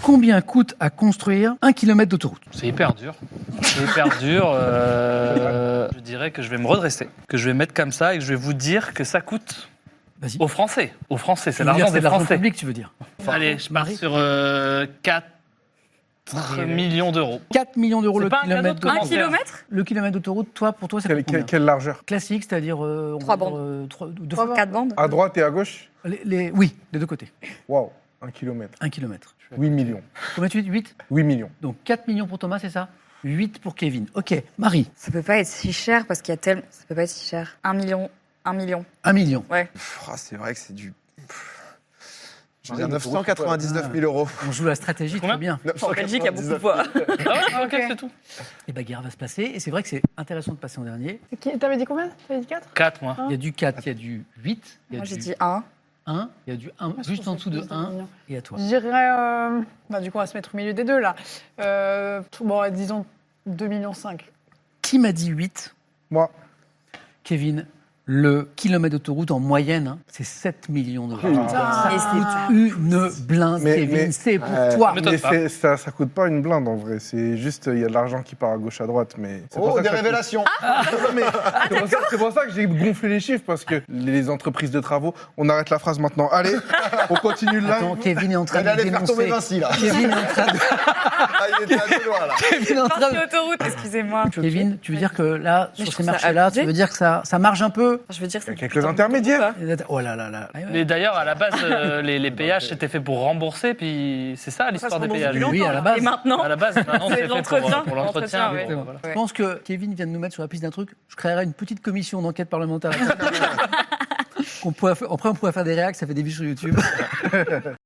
Combien coûte à construire 1 km d'autoroute? C'est hyper dur. Je dirais que je vais me redresser, que je vais mettre comme ça et que je vais vous dire que ça coûte Vas-y. aux Français. Aux Français, c'est Tu veux dire, l'argent des de l'argent Français. public, tu veux dire. Allez, je pars sur 4 millions d'euros. 4 millions d'euros C'est le pas un cadeau kilomètre de d'autoroute. 1 kilomètre? Le kilomètre d'autoroute, pour toi, ça coûte combien? Quelle largeur? Classique, c'est-à-dire... on Trois va dire, bandes. deux fois 4 bandes? À droite et à gauche? Oui, des deux côtés. Waouh, 1 kilomètre. 1 kilomètre. 8 millions. Combien tu dis? 8? 8 millions. Donc 4 millions pour Thomas, c'est ça? 8 pour Kevin. Ok, Marie, Ça peut pas être si cher parce qu'il y a tellement. Ça peut pas être si cher. 1 million. 1 million. 1 million. Ouais. C'est vrai que c'est du. Je Marie, veux dire 999 000 euros. On joue la stratégie Combien très bien. En Belgique, il y a beaucoup de poids. Ah ouais, ok, c'est tout. Et bagarre va se passer. Et c'est vrai que c'est intéressant de passer en dernier. T'avais dit combien? T'avais dit 4? 4, moi. Il y a du 4, il y a du 8, il y a Moi, j'ai du dit 1. 1, il y a du 1 juste en dessous de 1. Et à toi. Je dirais. Du coup, on va se mettre au milieu des deux, là. Disons 2,5 millions. Qui m'a dit 8? Moi. Kevin, le kilomètre d'autoroute en moyenne, c'est 7 millions d'euros. Putain. Ça Mais coûte c'est une blinde, Kevin. C'est pour toi. Mais toi, Mais ça coûte pas une blinde en vrai. C'est juste, il y a de l'argent qui part à gauche, à droite. Mais c'est pour Oh, ça que des ça coûte. révélations. Non, mais c'est pour ça que j'ai gonflé les chiffres, parce que les entreprises de travaux, on arrête la phrase maintenant. Allez, on continue le Attends, live. Kevin est en train Elle de allait faire tomber dénoncer. Vinci, là. Kevin est en train de... Ah, il était à deux doigts, là. Kevin est en train de... Partie autoroute, excusez-moi. Kevin, tu veux dire que là, Mais sur je ces trouve ça marchés-là, abusé. tu veux dire que ça marche un peu? Je veux dire, Il y a c'est quelques intermédiaires. Oh là là là. Mais d'ailleurs, à la base, les péages, c'était fait pour rembourser, puis c'est ça l'histoire des rembourse péages. depuis Oui, à la longtemps, base. Et maintenant À la base, maintenant, C'est c'est fait l'entretien. pour l'entretien. Ouais. Bon, voilà. Je pense que Kevin vient de nous mettre sur la piste d'un truc. Je créerai une petite commission d'enquête parlementaire. Après, on pourrait faire des réacts, ça fait des vues sur YouTube.